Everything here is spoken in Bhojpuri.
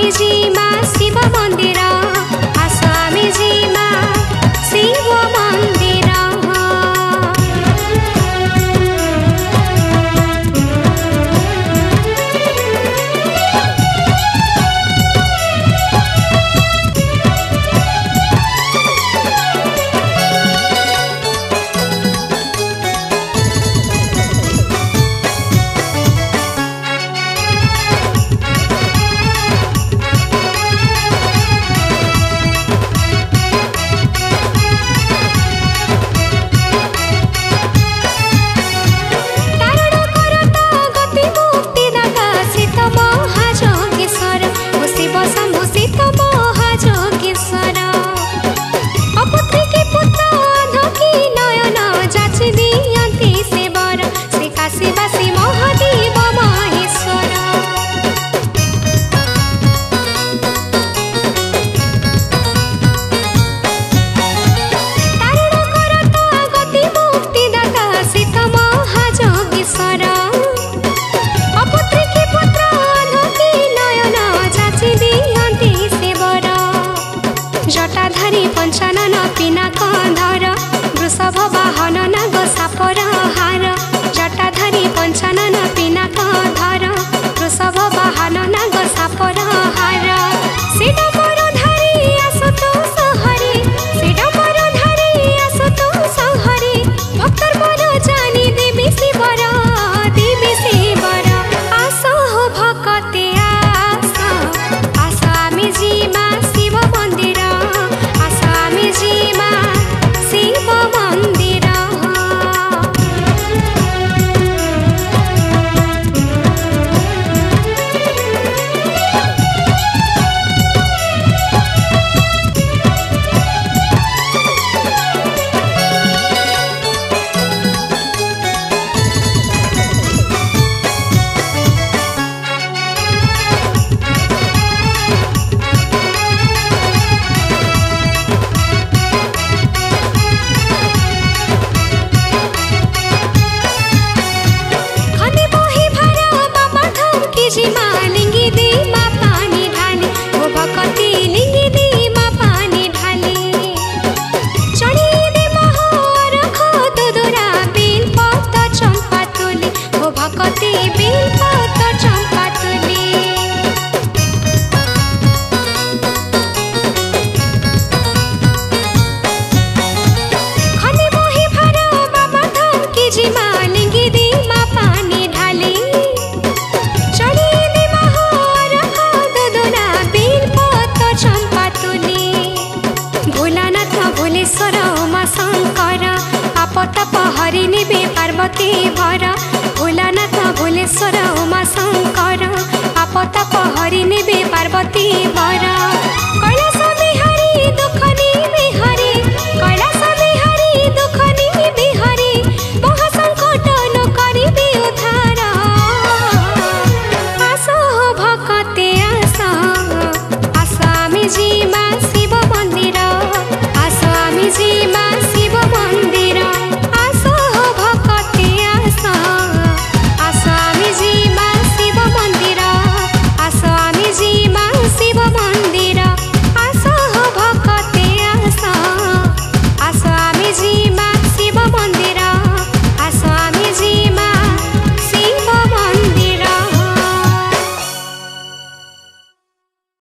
जीमा शिव मंदिर आस आमे जीमा शिव मंदिर। जटाधारी पंचानन पिनाकंधर वृषभ वाहन नाग सापर हार। जटाधारी पंचानन पिनाकंधर वृषभ वाहन नाग सापर हार। सिडंबर धारी आसु तू सहरी सिडंबर धारी आसु तू सहरी भक्तर पर जानी देवी शिवर आस हो भक्ते आस आस आमे जीमा शिव मंदिर जीमा शिव मंदिर। जीमा लिंगी दी मा पानी ढाली ओ भक्ति लिंगी दी मा पानी ढाली चढ़ी दे मोहर खुदुरा बेल पत चंपा तुली ओ भक्ति बेल पत चंपा तुली। खनी मोही भर बाबा धाम की जीमा लिंगी दी मा पानी ढाली भोलानाथ भोलेश्वर उमा शंकर आपताप हरि नेबे पार्वती भर। भोलानाथ भोलेश्वर उमा शंकर आपताप हरि नेबे पार्वती